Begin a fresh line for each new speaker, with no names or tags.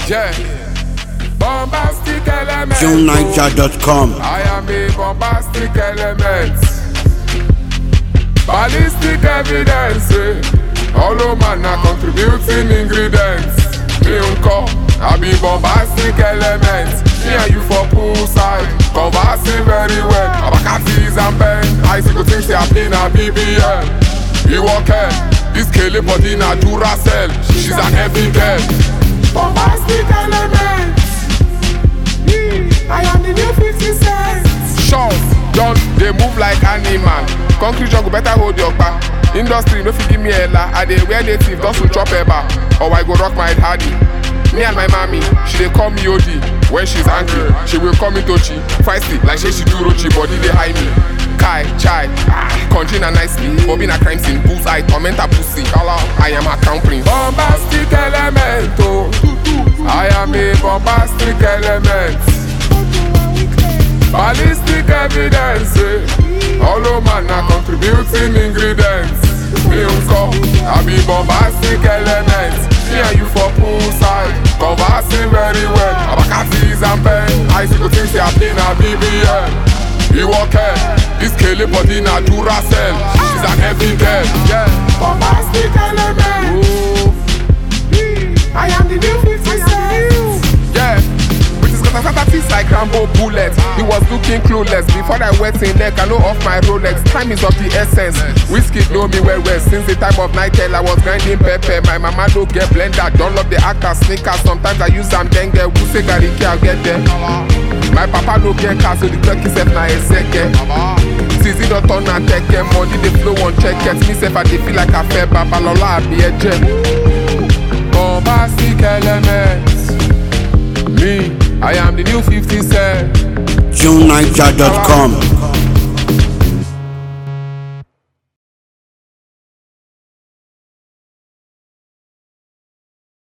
Yeah. Bombastic element.
JuneNiger.com.
I am a bombastic element. Ballistic evidence. All man are contributing ingredients. Me unko, I be bombastic element. Me and you for poolside, conversing very well. Abakatis and Ben, I see good things they are playing a BBL. You walk here, this Kelly body na Duracell. She's an heavy girl. Bombastic element. I am the new 50 Cent. Shots, done, they move like animal. Concrete jungle better hold your back. Industry no fit give me a la. I dey wear native, just to chop eba. Or I go rock my hardy. Me and my mommy, she dey call me OD. When she's angry, she will call me Tochi. Feisty, like she do Rochi, body they hide me. Kai, chai, container nicely. Bobby na crime scene, bullseye, torment a pussy. I am a crown prince. Bombastic element, oh. I am a bombastic element. Ballistic evidence, all man are contributing ingredients. Me unko, I be bombastic element. Me and you for poolside, conversing very well. Abakatis and Ben, I see good things they are playing a BBL. You walk here, this Kelly body na Duracell. She's an heavy girl, yeah. Bombastic element. I am the new 50 Cent. Yeah. Taste like Rambo bullet. He was looking clueless before I wet in neck. I know off my Rolex. Time is of the essence. Whiskey know me well. Since the time of night I was grinding pepper. My mama don't get blender. Don't love the actor sneakers. Sometimes I use some dengue. Who say gariki I'll get there. My papa don't get car, so the clock is set na a second. Tizi don't turn and take care. Money the flow on check it. Me self I dey feel like a fair babalola. I be a jet. Bombastic elements. Me, I am the new 50 Cent.
JuneNiger.com.